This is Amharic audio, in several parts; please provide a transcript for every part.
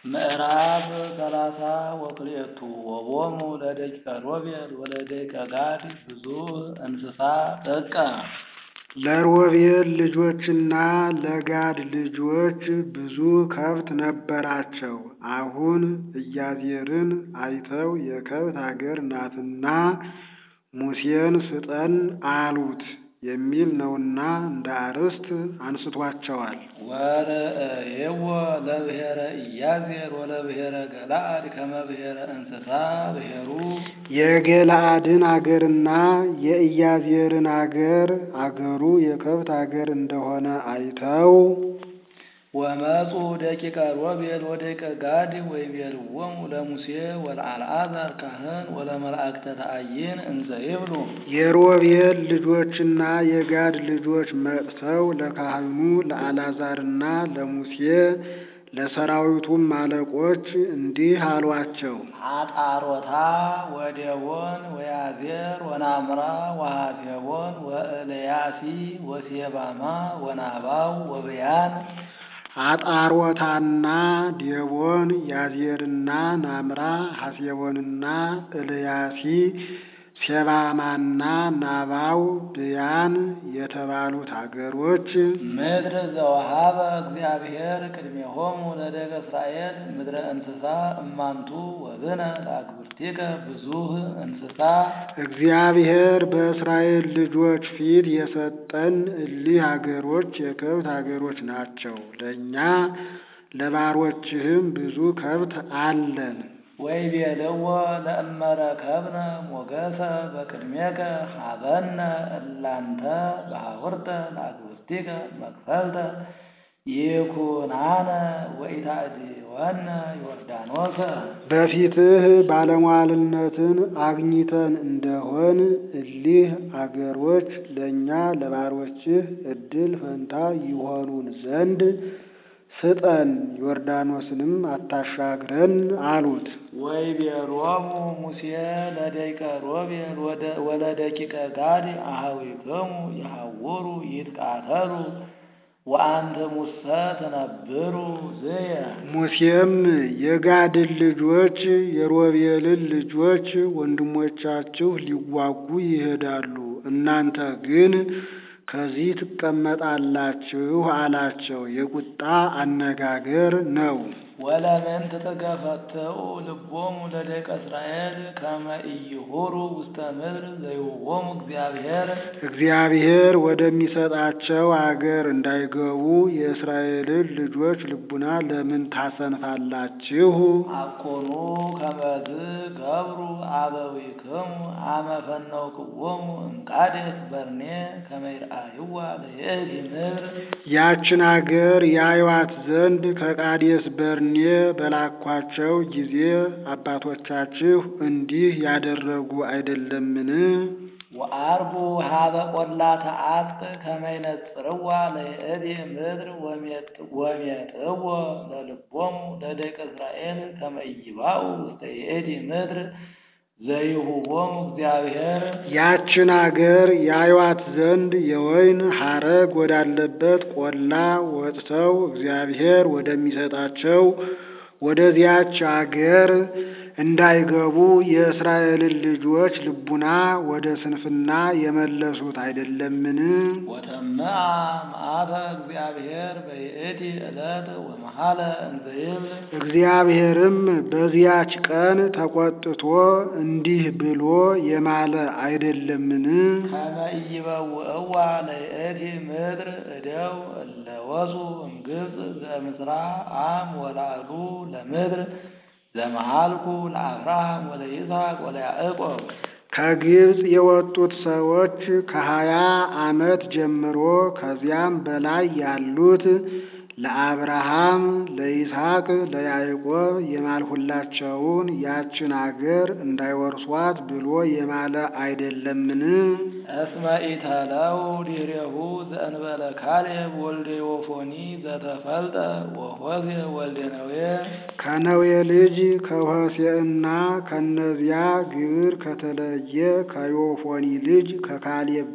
ምዕራፍ 30 ወቦሙ ለደቂቀ ሮቤል ወለደቂቀ ጋድ ብዙኅ እንስሳ ጥቀ። ለሮቤል ልጆችና ለጋድ ልጆች ብዙ ከብት ነበራቸው። አሁን ኢያዜርን አይተው የከብት አገር ናትና ሙሴን ስጠን አሉት የሚል ነውና እንደ አርዕስት አንስቷቸዋል። ወርእይዎ ለብሔረ ኢያዜር ወለብሔረ ገለዓድ ከመ ብሔረ እንስሳ ብሔሩ። የገለዓድን አገርና የኢያዜርን አገሩ የከብት አገር እንደሆነ አይተው ወመፁ ደቂቀ ሮቤል ወደቂቀ ጋድ ወይቤልዎሙ ለሙሴ ወለአልዓዛር ካህን ወለመላእክተ ተአይን እንዘ ይብሉ። የሮቤል ልጆችና የጋድ ልጆች መጥተው ለካህኑ ለአልዓዛርና ለሙሴ ለሰራዊቱም አለቆች እንዲህ አሏቸው። አጣሮታ ወዴቦን ወያዜር ወናምራ ወሐሴቦን ወእልያሲ ወሴባማ ወናባው ወብያን። አጣሮታና ዴቦን ያዜርና ናምራ ሐሴቦንና እልያሲ ሴባማና ናባው ብያን የተባሉት አገሮች ምድር ዘወሃበ እግዚአብሔር ቅድሜሆሙ ለደቂቀ እስራኤል ምድረ እንስሳ እማንቱ ወብነ ለአግብርቲከ ብዙኅ እንስሳ። እግዚአብሔር በእስራኤል ልጆች ፊት የሰጠን እሊህ አገሮች የከብት አገሮች ናቸው። ለእኛ ለባሮችህም ብዙ ከብት አለን። ወይቤልዎ ለእመ ረከብነ ሞገሰ በቅድሜከ ሀበነ እላንተ በሀውርተ ለአግብርቲከ መክፈልተ ይኩናነ ወኢታዕድወነ ዮርዳኖሰ። በፊትህ ባለሟልነትን አግኝተን እንደሆን እሊህ አገሮች ለእኛ ለባሮችህ ዕድል ፈንታ ይሆኑን ዘንድ ስጠን፣ ዮርዳኖስንም አታሻግረን አሉት። ወይቤሎሙ ሙሴ ለደቂቀ ሮቤል ወለደቂቀ ጋድ አኀዊክሙ ይሐውሩ ይትቃተሉ ወአንትሙሰ ትነብሩ ዝየ። ሙሴም የጋድን ልጆች የሮቤልን ልጆች ወንድሞቻችሁ ሊዋጉ ይሄዳሉ፣ እናንተ ግን ከዚህ ትቀመጣላችሁ አላቸው። የቁጣ አነጋገር ነው። ወለምንት ትገፈትዑ ልቦሙ ለደቂቀ እስራኤል ከመ ኢይሁሩ ውስተ ምድር ዘይሁቦሙ እግዚአብሔር። እግዚአብሔር ወደሚሰጣቸው አገር እንዳይገቡ የእስራኤልን ልጆች ልቡና ለምን ታሰንፋላችሁ? አኮኑ ከመዝ ገብሩ አበዊክሙ አመ ፈነውክዎሙ እምቃዴስ በርኔ ከመ ይርአይዋ ለይእቲ ምድር። ያችን አገር ያዩዋት ዘንድ ከቃዴስ በርኔ በላኳቸው ጊዜ አባቶቻችሁ እንዲህ ያደረጉ አይደለምን? ወአርጉ ሀበ ቈላተ አጽቅ ከመ ይነጽርዋ ለይእቲ ምድር ወሜጥዎ ለልቦሙ ለደቂቀ እስራኤል ከመ ኢይባኡ ውስተ ይእቲ ምድር ዘይሁቦሙ እግዚአብሔር። ያችን አገር ያዩዋት ዘንድ የወይን ሐረግ ወዳለበት ቆላ ወጥተው እግዚአብሔር ወደሚሰጣቸው ወደዚያች አገር እንዳይገቡ የእስራኤልን ልጆች ልቡና ወደ ስንፍና የመለሱት አይደለምን? ወተመአ መዓተ እግዚአብሔር በይእቲ ዕለት ወመሐለ እንዘ ይብል። እግዚአብሔርም በዚያች ቀን ተቆጥቶ እንዲህ ብሎ የማለ አይደለምን? ከመ ኢይበውዕዋ ለይእቲ ምድር እደው እለ ወፁ እምግብፅ ዘእምስራአም ወላዕሉ ለምድር ዘመሃልኩ ለአብርሃም ወለይስሐቅ ወለያዕቆብ። ከግብፅ የወጡት ሰዎች ከ20 ዓመት ጀምሮ ከዚያም በላይ ያሉት ለአብርሃም ለይስሐቅ ለያዕቆብ የማልሁላቸውን ያችን አገር እንዳይወርሷት ብሎ የማለ አይደለምን? እስመ ኢተለው ዲሬሁ ዘእንበለ ካሌብ ወልደ ዮፎኒ ዘተፈልጠ ወሆሴዕ ወልደ ነዌ። ከነዌ ልጅ ከሆሴዕና ከነዚያ ግብር ከተለየ ከዮፎኒ ልጅ ከካሌብ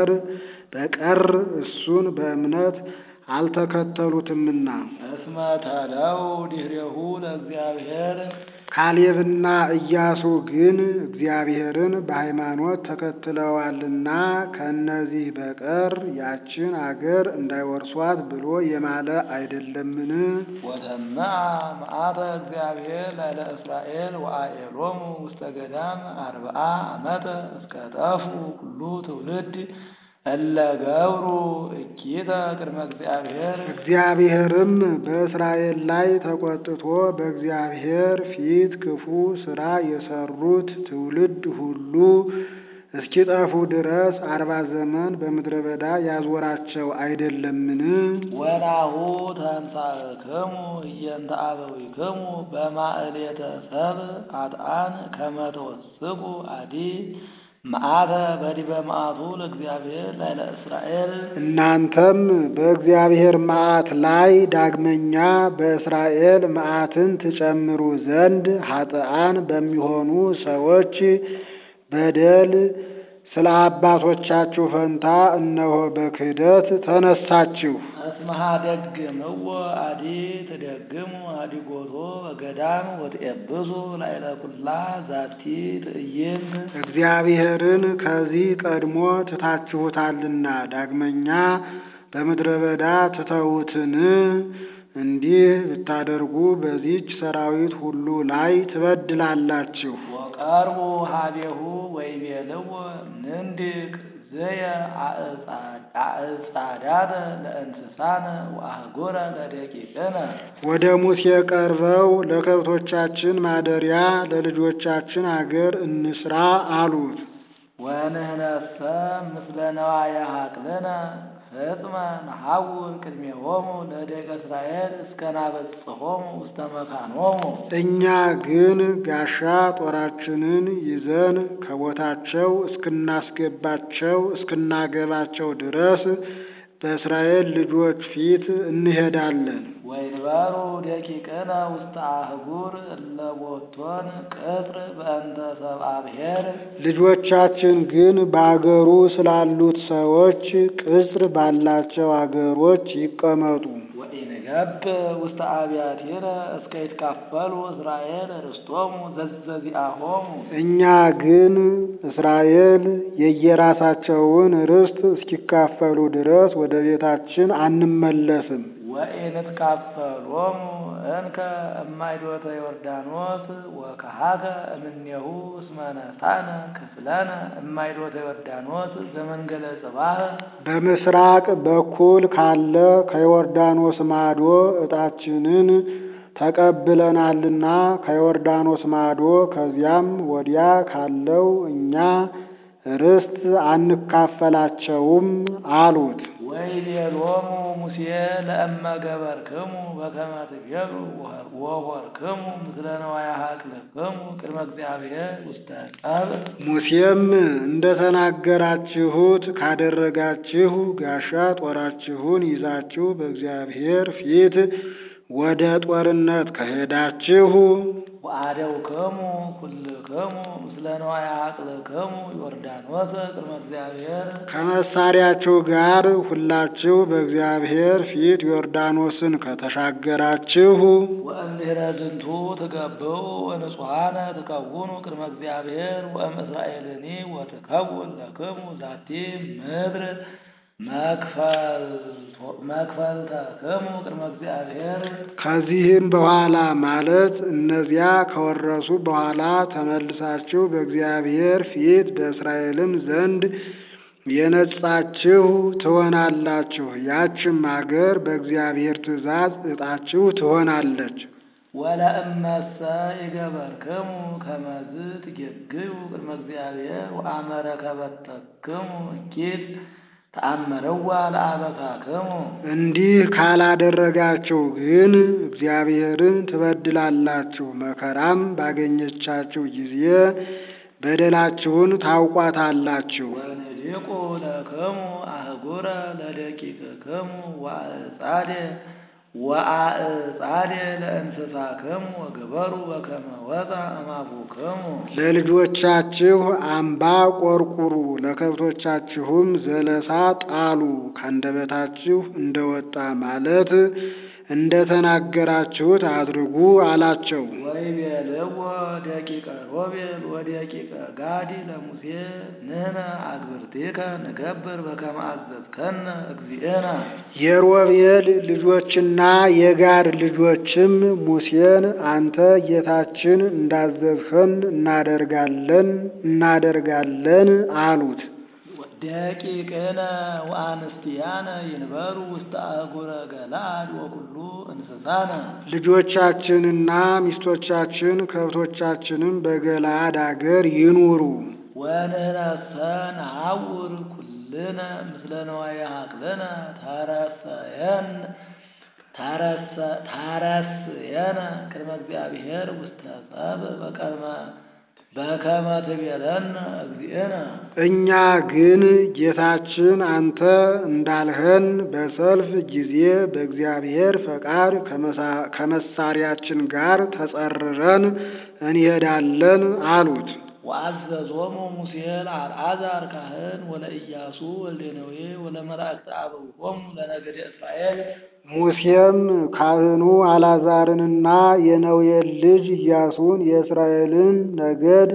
በቀር እሱን በእምነት አልተከተሉትምና። እስመ ተለው ዲህሬሁ እግዚአብሔር ካሌብና ኢያሱ ግን እግዚአብሔርን በሃይማኖት ተከትለዋልና ከእነዚህ በቀር ያችን አገር እንዳይወርሷት ብሎ የማለ አይደለምን? ወተመአ መዓተ እግዚአብሔር ላዕለ እስራኤል ወአኤሎሙ ውስተ ገዳም 40 ዓመተ እስከ ጠፉ ኩሉ ትውልድ እለ ገብሩ እኪተ ቅድመ እግዚአብሔር። እግዚአብሔርም በእስራኤል ላይ ተቆጥቶ በእግዚአብሔር ፊት ክፉ ሥራ የሰሩት ትውልድ ሁሉ እስኪጠፉ ድረስ 40 ዘመን በምድረ በዳ ያዞራቸው አይደለምን? ወናሁ ተንሣእክሙ እየንተ አበዊክሙ በማእሌተ ሰብእ ኃጥአን ከመ ትወስኩ አዲ መዓተ በዲበ መዓቱ ለእግዚአብሔር ላዕለ እስራኤል። እናንተም በእግዚአብሔር መዓት ላይ ዳግመኛ በእስራኤል መዓትን ትጨምሩ ዘንድ ኃጥአን በሚሆኑ ሰዎች በደል ስለ አባቶቻችሁ ፈንታ እነሆ በክህደት ተነሳችሁ። እስመ ኀደግምዎ አዲ ትደግሙ ኀዲጎቶ በገዳም ወትዔብሱ ላዕለ ኩላ ዛቲ ትዕይንት። እግዚአብሔርን ከዚህ ቀድሞ ትታችሁታልና ዳግመኛ በምድረ በዳ ትተዉትን? እንዲህ ብታደርጉ በዚች ሰራዊት ሁሉ ላይ ትበድላላችሁ። ወቀርቡ ኀቤሁ ወይቤልዎ ንንድቅ ዘየ አዕጻዳተ ለእንስሳነ ወአህጉረ ለደቂቅነ። ወደ ሙሴ ቀርበው ለከብቶቻችን ማደሪያ ለልጆቻችን አገር እንስራ አሉት። ወንህነሰ ምስለ ነዋየ ሀቅልነ ፍጥመ ነሐውር ቅድሜሆሙ ለደቂቀ እስራኤል እስከ ናበጽሖሙ ውስተ መካኖሙ። እኛ ግን ጋሻ ጦራችንን ይዘን ከቦታቸው እስክናስገባቸው እስክናገባቸው ድረስ በእስራኤል ልጆች ፊት እንሄዳለን። ወይንበሩ ደቂቅነ ውስተ አህጉር እለ ቦቶን ቅጥር በእንተ ሰብአ ብሔር። ልጆቻችን ግን በአገሩ ስላሉት ሰዎች ቅጽር ባላቸው አገሮች ይቀመጡ። ወኢንገብ ውስተ አብያቲነ እስከ ይትካፈሉ እስራኤል ርስቶሙ ዘዘዚአሆሙ። እኛ ግን እስራኤል የየራሳቸውን ርስት እስኪካፈሉ ድረስ ወደ ቤታችን አንመለስም። ወኢንትካፈሎሙ እንከ እማይዶተ ዮርዳኖስ ወከሃከ እምኔሁ እስመ ነሣነ ክፍለነ እማይዶተ ዮርዳኖስ ዘመንገለ ጽባህ። በምስራቅ በኩል ካለ ከዮርዳኖስ ማዶ ዕጣችንን ተቀብለናልና ከዮርዳኖስ ማዶ ከዚያም ወዲያ ካለው እኛ ርስት አንካፈላቸውም አሉት። ወይቤሎሙ ሙሴ ለእመ ገበርክሙ በከመ ትቤሉ ወሖርክሙ ምስለ ነዋየ ሀቅልክሙ ቅድመ እግዚአብሔር ውስተ ጸብእ። ሙሴም እንደተናገራችሁት ካደረጋችሁ ጋሻ ጦራችሁን ይዛችሁ በእግዚአብሔር ፊት ወደ ጦርነት ከሄዳችሁ ወአደውክሙ ኩልክሙ ምስለ ነዋየ ሀቅልክሙ ዮርዳኖስ ቅድመ እግዚአብሔር። ከመሳሪያችሁ ጋር ሁላችሁ በእግዚአብሔር ፊት ዮርዳኖስን ከተሻገራችሁ ወእምድኅረ ዝንቱ ትገብኡ ወንጹሐነ ትከውኑ ቅድመ እግዚአብሔር ወእምእስራኤልኒ ወትከውን ለክሙ ዛቲ ምድር መክፈልተክሙ ቅድመ እግዚአብሔር። ከዚህም በኋላ ማለት እነዚያ ከወረሱ በኋላ ተመልሳችሁ በእግዚአብሔር ፊት በእስራኤልም ዘንድ የነጻችሁ ትሆናላችሁ። ያችም አገር በእግዚአብሔር ትእዛዝ ዕጣችሁ ትሆናለች። ወለእመሰ ይገበርክሙ ከመዝ ትጌግዩ ቅድመ እግዚአብሔር ወአመ ረከበተክሙ እኪት ተአምረዋ ለአበሳክሙ። እንዲህ ካላደረጋችሁ ግን እግዚአብሔርን ትበድላላችሁ። መከራም ባገኘቻችሁ ጊዜ በደላችሁን ታውቋታላችሁ። ወንዲቁ ለክሙ አህጉረ ለደቂቅክሙ ወአዕጻዴ ለእንስሳክሙ ወግበሩ በከመ ወፃ እማፉክሙ። ለልጆቻችሁ አምባ ቆርቁሩ፣ ለከብቶቻችሁም ዘለሳ ጣሉ። ካንደበታችሁ እንደወጣ ማለት እንደተናገራችሁት አድርጉ አላቸው። ወይቤልዎ ደቂቀ ሮቤል ወደቂቀ ጋድ ለሙሴ ንሕነ አግብርቲከ ንገብር በከመ አዘዝከነ እግዚእነ። የሮቤል ልጆችና የጋድ ልጆችም ሙሴን አንተ ጌታችን እንዳዘዝኸን እናደርጋለን አሉት። ደቂቅነ ወአንስቲያነ ይንበሩ ውስተ አህጉረ ገለዓድ ወኩሉ እንስሳነ። ልጆቻችንና ሚስቶቻችን ከብቶቻችንም በገለዓድ አገር ይኑሩ። ወንሕነሰ ነሐውር ኩልነ ምስለ ነዋየ ሀቅልነ ታረስየነ ቅድመ እግዚአብሔር ውስተ ጸብእ በከመ ትቤለነ እግዚእነ። እኛ ግን ጌታችን አንተ እንዳልኸን በሰልፍ ጊዜ በእግዚአብሔር ፈቃድ ከመሳሪያችን ጋር ተጸርረን እንሄዳለን አሉት። ወአዘዞሙ ሙሴ ለአልዓዛር ካህን ወለኢያሱ ወልደ ነዌ ወለመላእክተ አበዊሆሙ ለነገደ እስራኤል። ሙሴም ካህኑ አልዓዛርንና የነዌን ልጅ ኢያሱን የእስራኤልን ነገድ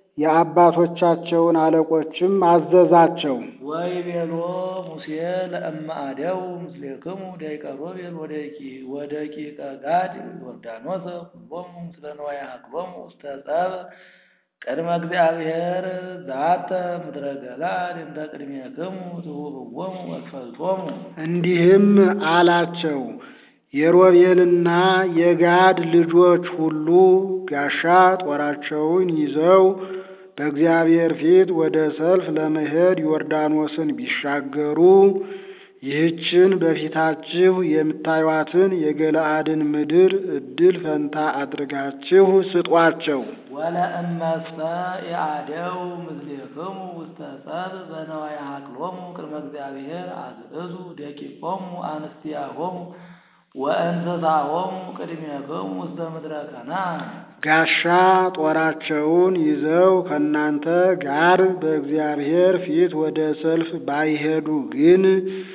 የአባቶቻቸውን አለቆችም አዘዛቸው። ወይቤሎ ሙሴ ለእመ አደው ምስሌክሙ ደቂቀ ሮቤል ወደቂቀ ጋድ ዮርዳኖሰ ኩሎሙ ምስለ ነዋየ ሀቅሎሙ ውስተ ጸብእ ቅድመ እግዚአብሔር ዛተ ምድረ ገለዓድ እንተ ቅድሜክሙ ትሁብዎሙ መክፈልቶሙ። እንዲህም አላቸው፣ የሮቤልና የጋድ ልጆች ሁሉ ጋሻ ጦራቸውን ይዘው በእግዚአብሔር ፊት ወደ ሰልፍ ለመሄድ ዮርዳኖስን ቢሻገሩ ይህችን በፊታችሁ የምታዩአትን የገለዓድን ምድር ዕድል ፈንታ አድርጋችሁ ስጧቸው። ወለእመሰ የአደው ምስሌክሙ ውስተ ጸብእ በነዋየ ሀቅሎሙ ቅድመ እግዚአብሔር አግዕዙ ደቂቆሙ አንስቲያሆሙ ወእንስሳሆሙ ቅድሜክሙ ውስተ ምድረ ከነዓን። ጋሻ ጦራቸውን ይዘው ከእናንተ ጋር በእግዚአብሔር ፊት ወደ ሰልፍ ባይሄዱ ግን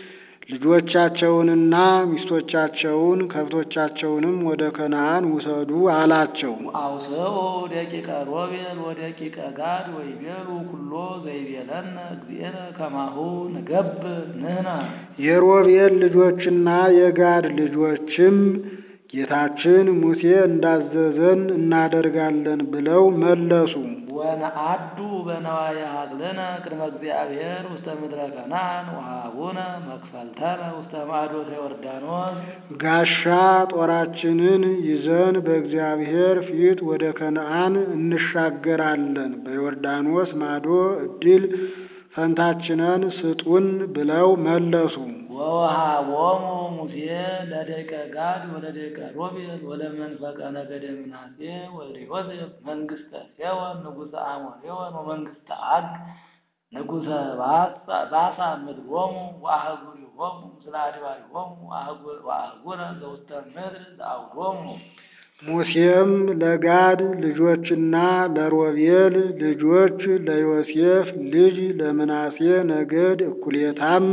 ልጆቻቸውንና ሚስቶቻቸውን ከብቶቻቸውንም ወደ ከነዓን ውሰዱ አላቸው። አውስኡ ደቂቀ ሮቤል ወደቂቀ ጋድ ወይቤሉ ኩሎ ዘይቤለነ እግዚእነ ከማሁ ንገብር ንሕነ። የሮቤል ልጆችና የጋድ ልጆችም ጌታችን ሙሴ እንዳዘዘን እናደርጋለን ብለው መለሱ። ወነአዱ በነዋየ ሀቅልነ ቅድመ እግዚአብሔር ውስተ ምድረ ከነዓን ወሀቡነ መክፈልተነ ውስተ ማዕዶተ ዮርዳኖስ። ጋሻ ጦራችንን ይዘን በእግዚአብሔር ፊት ወደ ከነዓን እንሻገራለን፣ በዮርዳኖስ ማዶ ዕድል ፈንታችንን ስጡን ብለው መለሱ። ወወሀቦሙ ሙሴ ለደቂቀ ጋድ ወለደቂቀ ሮቤል ወለመንፈቀ ነገደ ምናሴ ወልደ ዮሴፍ መንግሥተ ሴዎን ንጉሠ አሞሬዎን ወመንግሥተ ዐግ ንጉሠ ባሳን ምድሮሙ ወአህጉሪሆሙ ምስለ አድባሪሆሙ ወአህጉረ ዘውስተ ምድር ዘአውዶሙ። ሙሴም ለጋድ ልጆችና ለሮቤል ልጆች ለዮሴፍ ልጅ ለምናሴ ነገድ እኩሌታም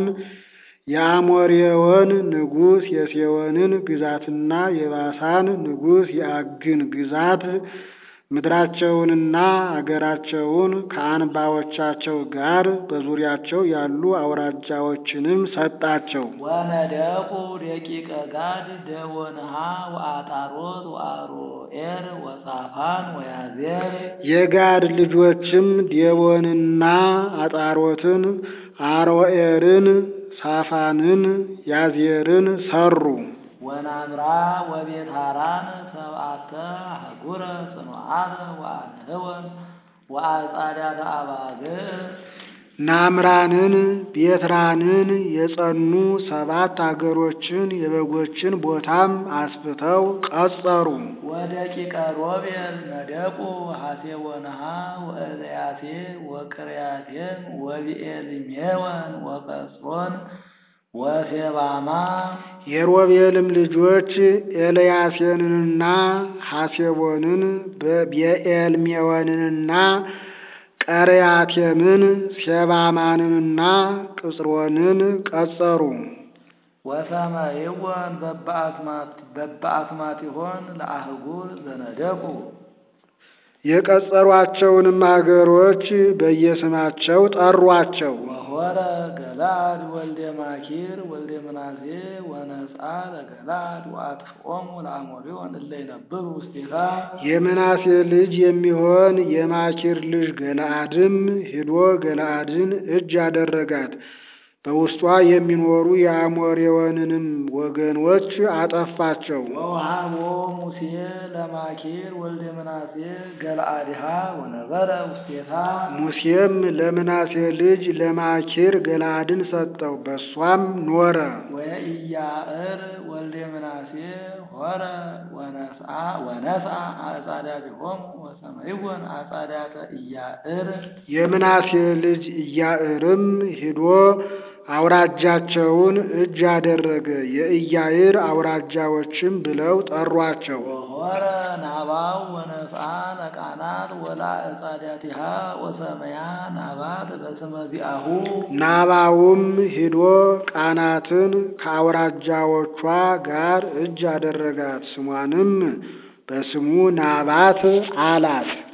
የአሞሬዎን ንጉሥ የሴዎንን ግዛትና የባሳን ንጉሥ የዐግን ግዛት ምድራቸውንና አገራቸውን ከአንባዎቻቸው ጋር በዙሪያቸው ያሉ አውራጃዎችንም ሰጣቸው። ወነደቁ ደቂቀ ጋድ ደወንሃ ወአጣሮት ወአሮኤር ወጻፋን ወያዜር። የጋድ ልጆችም ዴቦንና አጣሮትን፣ አሮኤርን፣ ሳፋንን፣ ያዜርን ሰሩ። ወናምራ ወቤትሃራን ሰብአተ አህጉረ ጽኑዓተ ወአንህወን ወአጻዳተ አባግዕ። ናምራንን ቤትራንን የጸኑ 7 አገሮችን የበጎችን ቦታም አስፍተው ቀጸሩ። ወደቂቀ ሮቤል ነደቁ ሐሴቦንሃ ወኤልያሴ ወቅርያቴም ወቢኤልሜወን ወቀጽሮን ወሴባማ። የሮቤልም ልጆች ኤልያሴንንና ሐሴቦንን በቢኤልሜወንንና ቀርያቴምን ሴባማንንና ቅጽሮንን ቀጸሩ። ወሰማይወን በበአስማቲሆን ለአህጉር ዘነደቁ የቀጸሯቸውንም አገሮች በየስማቸው ጠሯቸው። ወሆረ ገለዓድ ወልደ ማኪር ወልደ ምናሴ ወነስአ ለገለዓድ ወአጥፍኦሙ ለአሞሪዎን እለ ይነብሩ ውስቴታ። የምናሴ ልጅ የሚሆን የማኪር ልጅ ገለዓድም ሂዶ ገለዓድን እጅ አደረጋት። በውስጧ የሚኖሩ የአሞሬዎንንም ወገኖች አጠፋቸው። ወወሃቦ ሙሴ ለማኪር ወልደ ምናሴ ገለዓድሃ ወነበረ ውስቴታ። ሙሴም ለምናሴ ልጅ ለማኪር ገለዓድን ሰጠው፣ በሷም ኖረ። ወኢያዕር ወልደ ምናሴ ሆረ ወነስአ አጻዳቲሆሙ ወሰማይወን አጻዳተ ኢያዕር። የምናሴ ልጅ ኢያዕርም ሂዶ አውራጃቸውን እጅ አደረገ። የኢያዕር አውራጃዎችም ብለው ጠሯቸው። ወሆረ ናባው ወነስአ ለቃናት ወለአጻዳቲሃ ወሰመያ ናባት በስመ ዚአሁ። ናባውም ሂዶ ቃናትን ከአውራጃዎቿ ጋር እጅ አደረጋት፣ ስሟንም በስሙ ናባት አላት።